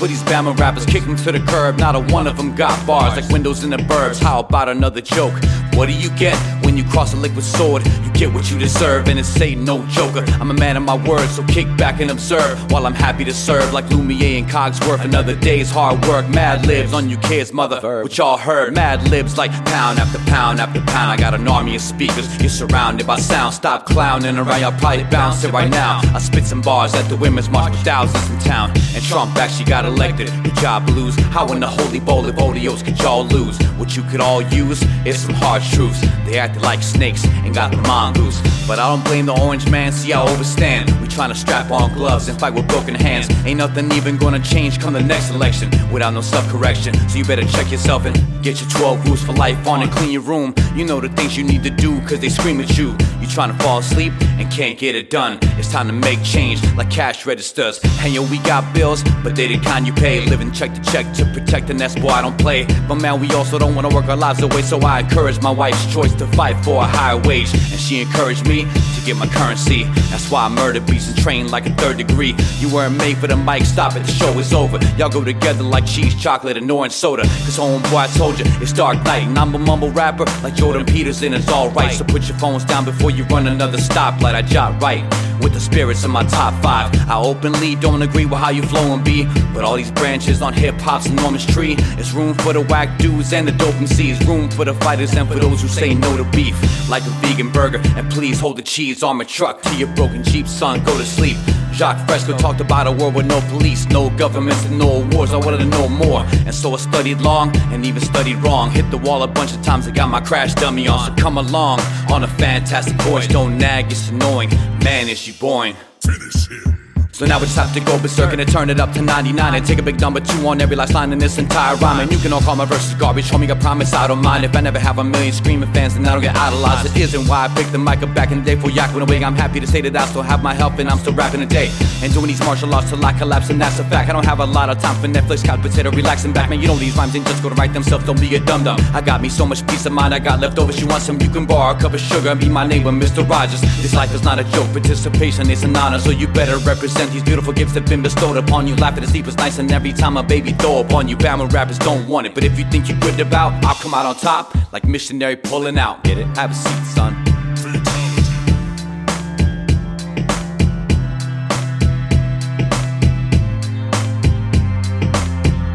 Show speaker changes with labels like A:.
A: for these Bama rappers. Kick them to the curb, not a one of them got bars like windows in the burbs. How about another joke? What do you get when you cross a liquid sword? You get what you deserve, and it's ain't no joker. I'm a man of my word, so kick back and observe while I'm happy to serve like Lumiere and Cogsworth. Another day's hard work, mad libs on you kids, mother. What y'all heard, mad libs like pound after pound after pound. I got an army of speakers, you're surrounded by sound. Stop clowning around, y'all probably bounce it right now. I spit some bars at the Women's March with thousands in town, and Trump actually got elected. Good job, blues. How in the holy bowl of odios could y'all lose? What you could all use is some hard truths. They acted like snakes and got the mongoose, but I don't blame the orange man, see I overstand. We tryna strap on gloves and fight with broken hands. Ain't nothing even gonna change come the next election without no self-correction. So you better check yourself and get your 12 rules for life on and clean your room. You know the things you need to do cause they scream at you. You tryna fall asleep and can't get it done. It's time to make change like cash registers. And yo, we got bills, but they the kind you pay. Living check to check to protect the nest, boy I don't play. But man, we also don't wanna work our lives away, so I encourage my wife's choice to fight for a higher wage, and she encouraged me to get my currency. That's why I murder beats and train like a 3rd degree. You weren't made for the mic, stop it, the show is over. Y'all go together like cheese, chocolate, and orange soda. Cause homeboy, I told you, it's dark night, and I'm a mumble rapper like Jordan Peterson, it's alright. So put your phones down before you run another stoplight. I jot right with the spirits in my top 5. I openly don't agree with how you flow and be, but all these branches on hip-hop's enormous tree. It's room for the whack dudes and the dope MCs, room for the fighters and for those who say no to beef. Like a vegan burger, and please hold the cheese on my truck to your broken Jeep, son, go to sleep. Jacques Fresco talked about a world with no police, no governments and no wars. I wanted to know more, and so I studied long and even studied wrong. Hit the wall a bunch of times, I got my crash dummy on. So come along on a fantastic voice. Don't nag, it's annoying. Man, is you boring.
B: Finish him.
A: So now it's time to go berserk and turn it up to 99 and take a big number 2 on every last line in this entire rhyme. And you can all call my verses garbage, homie, I promise I don't mind. If I never have a million screaming fans, then I don't get idolized. It isn't why I picked the mic up back in the day for Yak when away. I'm happy to say that I still have my health and I'm still rapping today and doing these martial arts till I collapse, and that's a fact. I don't have a lot of time for Netflix, couch potato, relaxing back. Man, you know these rhymes ain't just gonna write themselves, don't be a dum-dum. I got me so much peace of mind, I got leftovers. You want some, you can borrow a cup of sugar and be my neighbor, Mr. Rogers. This life is not a joke, participation is an honor, so you better represent these beautiful gifts that been bestowed upon you. Life at the sleep is nice, and every time a baby throw upon you. Bama rappers don't want it, but if you think you're good about, I'll come out on top like missionary pulling out. Get it? Have a seat, son.